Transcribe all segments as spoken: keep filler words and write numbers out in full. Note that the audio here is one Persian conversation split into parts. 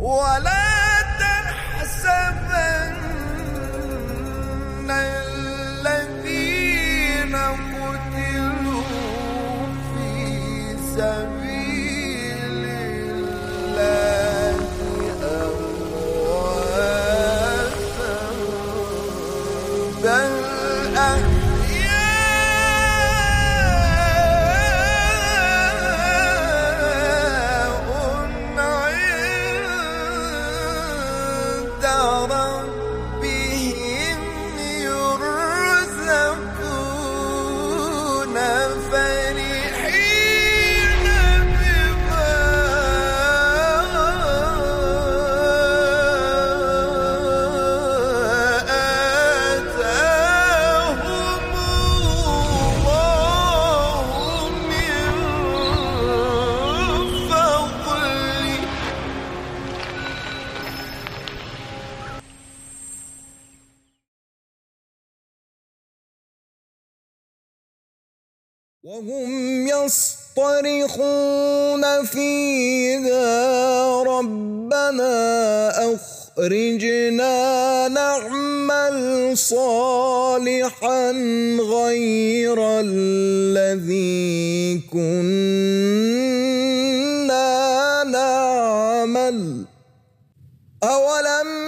ولا تحسبن الذين قتلوا في سبيل الله أمواتا بل وهم يصطرخون فيها ربنا أخرجنا نعمل صالحا غير الذي كنا نعمل أولم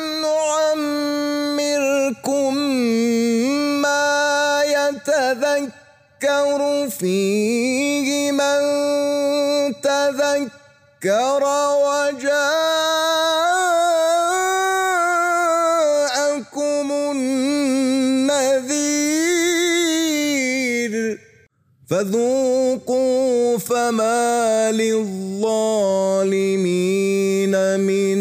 نعمركم ما يتذكر يذكر فيه من تذكر وجاءكم النذير فذوقوا فما للظالمين من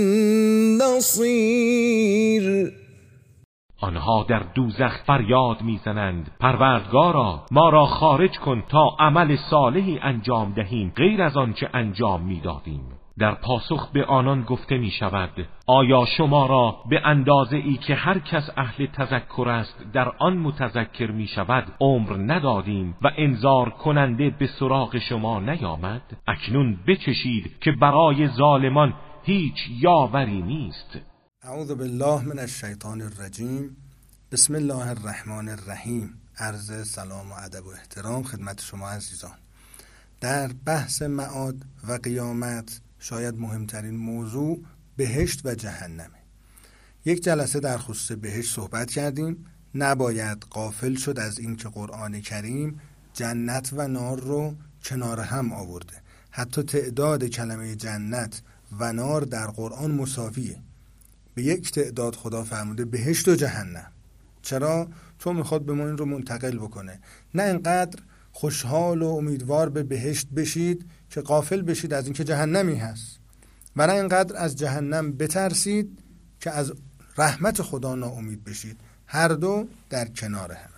نصير. آنها در دوزخ فریاد میزنند پروردگارا ما را خارج کن تا عمل صالحی انجام دهیم غیر از آنچه انجام میدادیم. در پاسخ به آنان گفته می شود آیا شما را به اندازه ای که هر کس اهل تذکر است در آن متذکر می شود عمر ندادیم و انذار کننده به سراغ شما نیامد؟ اکنون بچشید که برای ظالمان هیچ یاوری نیست. اعوذ بالله من الشیطان الرجیم. بسم الله الرحمن الرحیم. عرض سلام و ادب و احترام خدمت شما عزیزان. در بحث معاد و قیامت شاید مهمترین موضوع بهشت و جهنمه. یک جلسه در خصوص بهشت صحبت کردیم. نباید غافل شد از این که قرآن کریم جنت و نار رو کنار هم آورده. حتی تعداد کلمه جنت و نار در قرآن مساویه. به یک تعداد خدا فرموده بهشت و جهنم. چرا؟ چون میخواد به ما این رو منتقل بکنه. نه اینقدر خوشحال و امیدوار به بهشت بشید که غافل بشید از اینکه جهنمی هست، و نه اینقدر از جهنم بترسید که از رحمت خدا ناامید بشید. هر دو در کنار هم.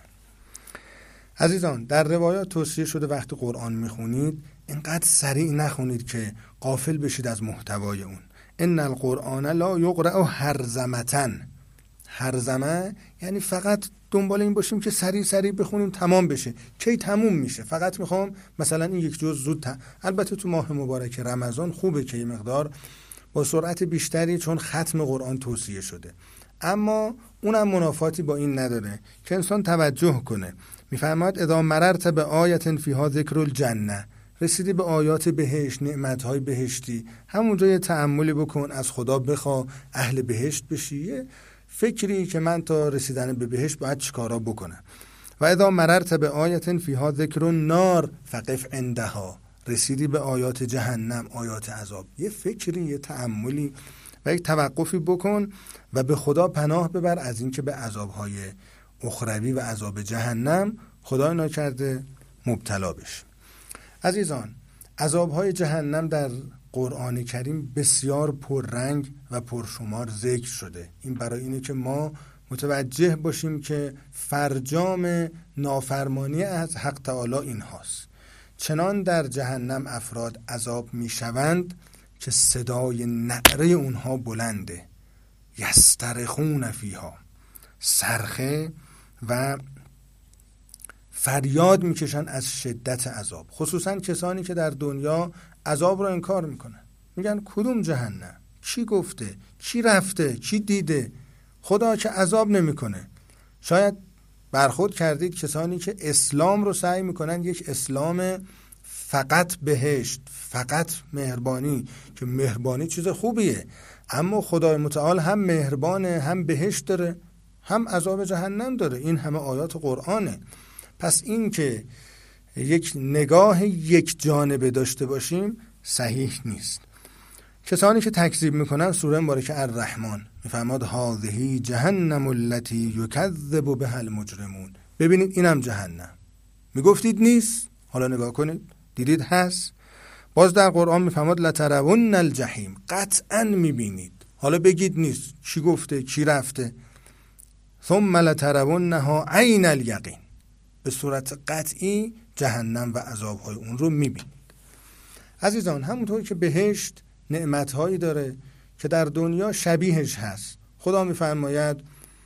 عزیزان، در روایات توصیه شده وقتی قرآن میخونید اینقدر سریع نخونید که غافل بشید از محتوای اون. ان القرآن لا یقرأ هرزمتن. هرزمه یعنی فقط دنبال این باشیم که سریع سریع بخونیم تمام بشه. کی تموم میشه؟ فقط میخوام مثلا این یک جز زود ت... البته تو ماه مبارک رمضان خوبه که یه مقدار با سرعت بیشتری چون ختم قرآن توصیه شده، اما اونم منافاتی با این نداره که انسان توجه کنه. میفرماد اذا مررت به آیت فیها ذکر الجنه، رسیدی به آیات بهشت، نعمتهای بهشتی، همونجا یه تأملی بکن، از خدا بخوا اهل بهشت بشی، یه فکری که من تا رسیدن به بهشت باید چیکارا بکنم. و اذا مررت به آیت فیها ذکر النار فقف عندها، رسیدی به آیات جهنم، آیات عذاب، یه فکری، یه تأملی و یک توقفی بکن و به خدا پناه ببر از اینکه به عذابهای اخروی و عذاب جهنم خدای ناکرده مبتلا بشی. عزیزان، عذابهای جهنم در قرآن کریم بسیار پررنگ و پرشمار ذکر شده. این برای اینه که ما متوجه باشیم که فرجام نافرمانی از حق تعالی این هاست. چنان در جهنم افراد عذاب می شوند که صدای نعره اونها بلنده. یسترخون فیها، صرخه و فریاد میکشن از شدت عذاب. خصوصا کسانی که در دنیا عذاب رو انکار میکنن، میگن کدوم جهنم، کی گفته؟ کی رفته؟ کی دیده؟ خدا که عذاب نمیکنه. شاید برخورد کردید کسانی که اسلام رو سعی میکنن یک اسلام فقط بهشت، فقط مهربانی، که مهربانی چیز خوبیه، اما خدای متعال هم مهربانه، هم بهشت داره، هم عذاب جهنم داره. این همه آیات قرآنه. پس این که یک نگاه یک جانبه داشته باشیم صحیح نیست. کسانی که تکذیب میکنن، سوره مبارکه الرحمن میفرماد هذه جهنم التي یکذب بها المجرمون. ببینید اینم جهنم. میگفتید نیست، حالا نگاه کنید دیدید هست. باز در قرآن میفرماد لترون الجحیم، قطعا میبینید. حالا بگید نیست، کی گفته؟ کی رفته؟ ثم لترونها عین الیقین، به صورت قطعی جهنم و عذابهای اون رو میبینید. عزیزان، همونطور که بهشت نعمتهایی داره که در دنیا شبیهش هست. خدا میفرماید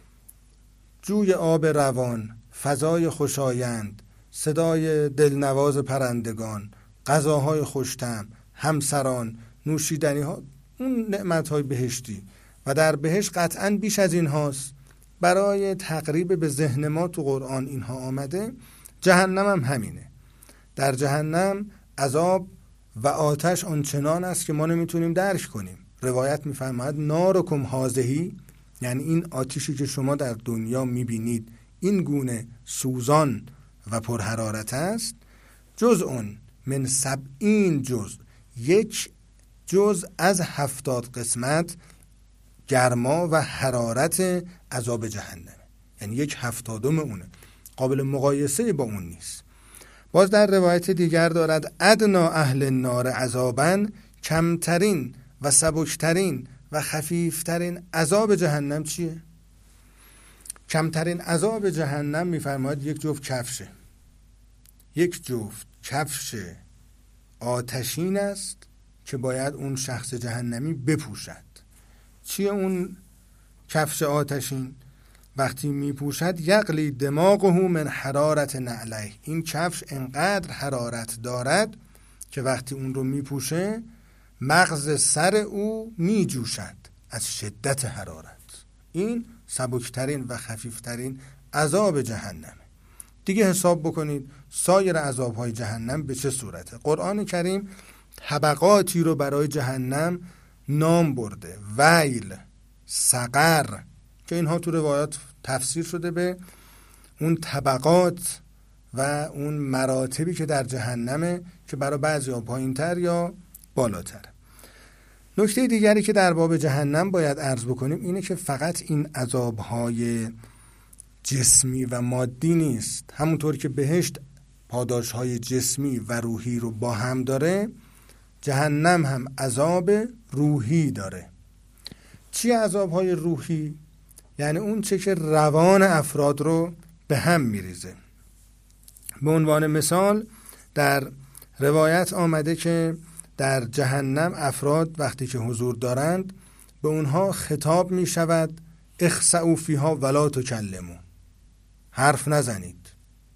جوی آب روان، فضای خوشایند، صدای دلنواز پرندگان، غذاهای خوش‌طعم، همسران، نوشیدنی ها، اون نعمتهای بهشتی. و در بهشت قطعاً بیش از این هاست. برای تقریب به ذهن ما تو قرآن اینها آمده. جهنم هم همینه. در جهنم عذاب و آتش آنچنان است که ما نمیتونیم درک کنیم. روایت میفرماید نارکم هذه، یعنی این آتشی که شما در دنیا میبینید این گونه سوزان و پرحرارت است، جزء من سبعین جزء، یک جزء از هفتاد قسمت گرما و حرارت عذاب جهنم، یعنی یک هفتادم اونه، قابل مقایسه با اون نیست. باز در روایت دیگر دارد ادنا اهل النار عذابا، کمترین و سبکترین و خفیفترین عذاب جهنم چیه؟ کمترین عذاب جهنم میفرماید یک جفت کفشه. یک جفت کفش آتشین است که باید اون شخص جهنمی بپوشد. چیه اون کفش آتشین؟ وقتی میپوشد یقلی دماغه من حرارت نعلیه، این کفش انقدر حرارت دارد که وقتی اون رو میپوشه مغز سر او میجوشد از شدت حرارت. این سبکترین و خفیفترین عذاب جهنمه. دیگه حساب بکنید سایر عذابهای جهنم به چه صورته. قرآن کریم طبقاتی رو برای جهنم نام برده، ویل، سقر، که اینها تو روایات تفسیر شده به اون طبقات و اون مراتبی که در جهنمه که برای بعضی ها پایین تر یا بالاتر. نکته دیگری که در باب جهنم باید عرض بکنیم اینه که فقط این عذابهای جسمی و مادی نیست. همونطور که بهشت پاداشهای جسمی و روحی رو با هم داره، جهنم هم عذاب روحی داره. چی عذابهای روحی؟ یعنی اون چه که روان افراد رو به هم میریزه. به عنوان مثال در روایت آمده که در جهنم افراد وقتی که حضور دارند به اونها خطاب می شود اخسئوا فیها ولا تکلموا، حرف نزنید.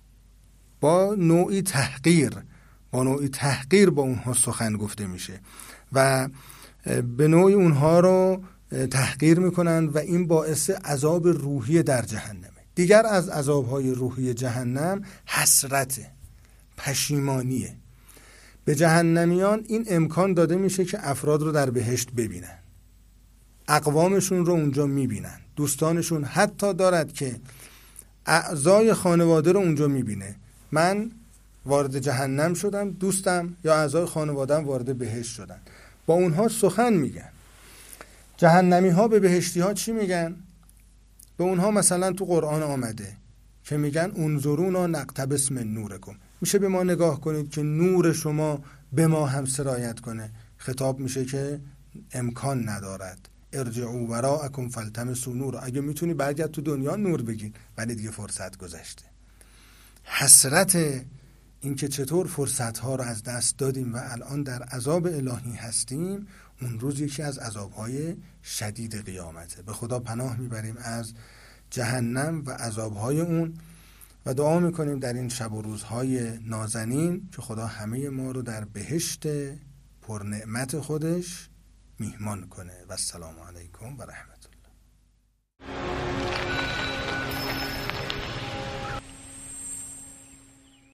با نوعی تحقیر با نوعی تحقیر با اونها سخن گفته میشه و به نوعی اونها رو تحقیر میکنن و این باعث عذاب روحی در جهنمه. دیگر از عذابهای روحی جهنم حسرته، پشیمانیه. به جهنمیان این امکان داده میشه که افراد رو در بهشت ببینن، اقوامشون رو اونجا میبینن، دوستانشون حتی دارد که اعضای خانواده رو اونجا میبینه. من وارد جهنم شدم، دوستم یا اعضای خانواده‌ام وارد بهشت شدن، با اونها سخن میگن. جهنمی ها به بهشتی ها چی میگن؟ به اونها مثلا تو قرآن آمده که میگن انظرونا نقتبس من نورکم، میشه به ما نگاه کنید که نور شما به ما هم سرایت کنه. خطاب میشه که امکان ندارد، ارجعوا وراءکم فالتمسوا نور، اگه میتونی برگرد تو دنیا نور بگیر، ولی دیگه فرصت گذشته. حسرت این که چطور فرصت ها رو از دست دادیم و الان در عذاب الهی هستیم، اون روز یکی از عذابهای شدید قیامته. به خدا پناه میبریم از جهنم و عذابهای اون و دعا میکنیم در این شب و روزهای نازنین که خدا همه ما رو در بهشت پر نعمت خودش میهمان کنه. و السلام علیکم و رحمت الله.